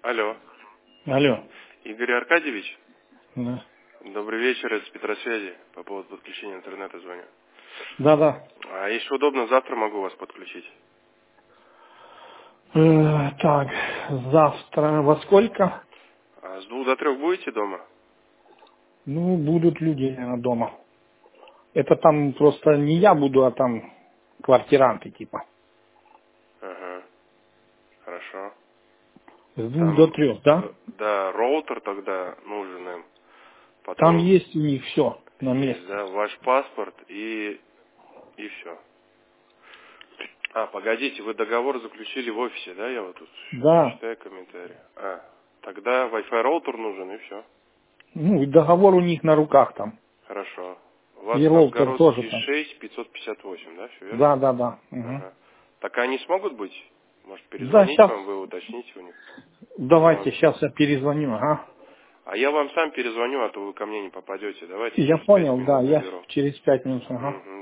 Алло. Алло. Игорь Аркадьевич? Да. Добрый вечер, это с Петросвязи. По поводу подключения интернета звоню. Да. А если удобно, завтра могу вас подключить. Так, завтра во сколько? А с 2 до 3 будете дома? Ну, будут люди, наверное, дома. Это там просто не я буду, а там квартиранты типа. Ага, хорошо. С 2 до 3, да? Да, роутер тогда нужен им. Там Потом есть у них все на есть, месте. да, ваш паспорт и все. А, погодите, вы договор заключили в офисе, да? Я вот тут Да. читаю комментарии. Тогда Wi-Fi роутер нужен и все. Ну, и договор у них на руках там. Хорошо. У вас И роутер тоже Новгородский там. 6 558, да, все верно? Да. Угу. Ага. Так они смогут быть? Может, Да, перезвонить сейчас. вам, вы уточните у них? Давайте, Смогут. сейчас я перезвоню, ага. А я вам сам перезвоню, а то вы ко мне не попадете. Давайте Я через 5 понял, да, минут я наберу. через 5 минут, ага. Угу.